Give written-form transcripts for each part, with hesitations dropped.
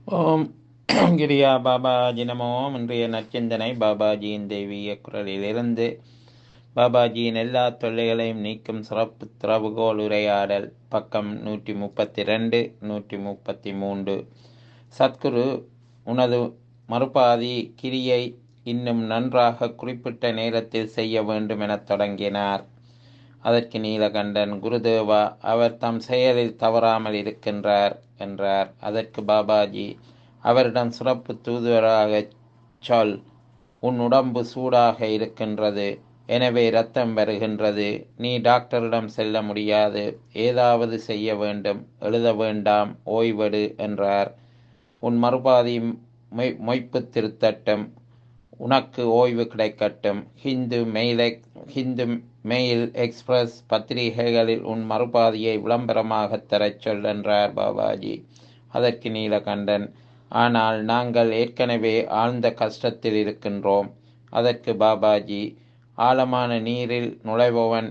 ஓம் கிரியா பாபாஜி நமோ. இன்றைய நற்சிந்தனை பாபாஜியின் தெய்வீக குரலிலிருந்து. பாபாஜியின் எல்லா தொல்லைகளையும் நீக்கும் சிறப்பு திறவுகோல் உரையாடல், பக்கம் 132 133. சத்குரு, உனது மறுபாதி கிரியை இன்னும் நன்றாக குறிப்பிட்ட நேரத்தில் செய்ய வேண்டும் எனத் தொடங்கினார். அதற்கு நீலகண்டன், குருதேவா, அவர் தம் செயலில் தவறாமல் இருக்கின்றார் என்றார். அதற்கு பாபாஜி, அவரிடம் சிறப்பு தூதுவராகச் சொல். உன் உடம்பு சூடாக இருக்கின்றது, எனவே இரத்தம் வருகின்றது. நீ டாக்டரிடம் செல்ல முடியாது, ஏதாவது செய்ய வேண்டும், எழுத வேண்டாம், ஓய்வெடு என்றார். உன் மறுபாதி மொய்ப்பு திருத்தட்டும், உனக்கு ஓய்வு கிடைக்கட்டும். ஹிந்து மெயில் எக்ஸ்பிரஸ் பத்திரிகைகளில் உன் மறுபாதியை விளம்பரமாகத் தரச் சொல் என்றார் பாபாஜி. அதற்கு நீலகண்டன், ஆனால் நாங்கள் ஏற்கனவே ஆழ்ந்த கஷ்டத்தில் இருக்கின்றோம். அதற்கு பாபாஜி, ஆழமான நீரில் நுழைபவன்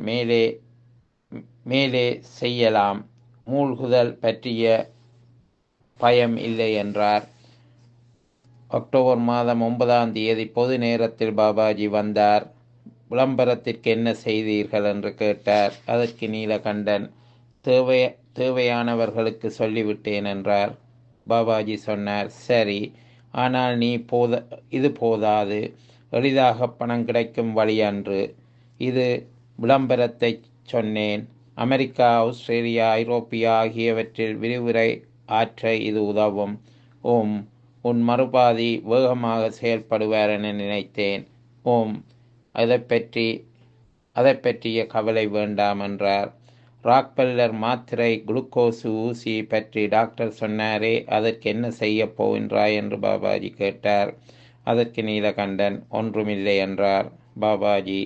மேலே செய்யலாம், மூழ்குதல் பற்றிய பயம் இல்லை என்றார். அக்டோபர் மாதம் 9ஆம் தேதி பொது நேரத்தில் பாபாஜி வந்தார். விளம்பரத்திற்கு என்ன செய்தீர்கள் என்று கேட்டார். அதற்கு நீலகண்டன், தேவையானவர்களுக்கு சொல்லிவிட்டேன் என்றார். பாபாஜி சொன்னார், சரி, ஆனால் இது போதாது. எளிதாக பணம் கிடைக்கும் வழி அன்று இது. விளம்பரத்தை சொன்னேன். அமெரிக்கா, ஆஸ்திரேலியா, ஐரோப்பியா ஆகியவற்றில் விரிவுரை ஆற்ற இது உதவும். உன் மறுபாதி வேகமாக செயல்படுவார் என நினைத்தேன். அதை பற்றிய கவலை வேண்டாம் என்றார். ராக்பெல்லர் மாத்திரை, குளுக்கோசு ஊசி பற்றி டாக்டர் சொன்னாரே, அதற்கு என்ன செய்ய போகின்றாய் என்று பாபாஜி கேட்டார். அதற்கு நீலகண்டன், ஒன்றுமில்லை என்றார். பாபாஜி,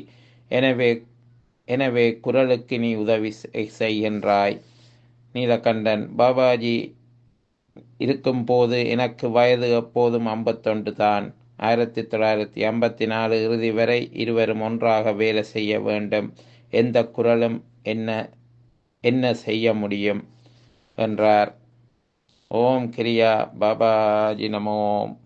எனவே குரலுக்கு நீ உதவி செய்கின்றாய். நீலகண்டன், பாபாஜி இருக்கும்போது எனக்கு வயது எப்போதும் 51 தான். 1954 இறுதி வரை இருவரும் ஒன்றாக வேலை செய்ய வேண்டும். எந்த குரலும் என்ன செய்ய முடியும் என்றார். ஓம் கிரியா பாபாஜி நமோ.